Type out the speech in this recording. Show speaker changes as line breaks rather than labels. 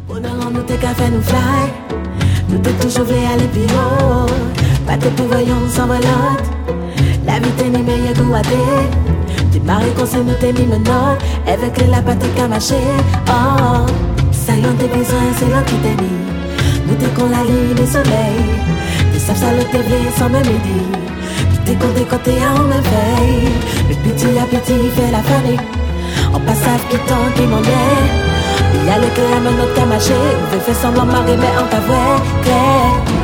Pendant nous t'es qu'à faire nous fly, nous t'es toujours voulu aller plus haut. Pas de plus voyons sans volante, la vie t'es ni meilleure que à t'es marié qu'on s'est nous t'es mis menottes, avec les lapins t'es qu'à marcher. Oh, ça y en t'es besoin, c'est l'autre qui t'es mis. Nous t'es qu'on la ligne des soleils, t'es savent ça le TV sans même aider. T'es compté quand t'es en même veille, le petit à petit fait la famille. En passage qui tente, qui m'en est. Il y a le clé à menottes qu'à marcher, on veut faire semblant marrer mais en pas vrai, clair.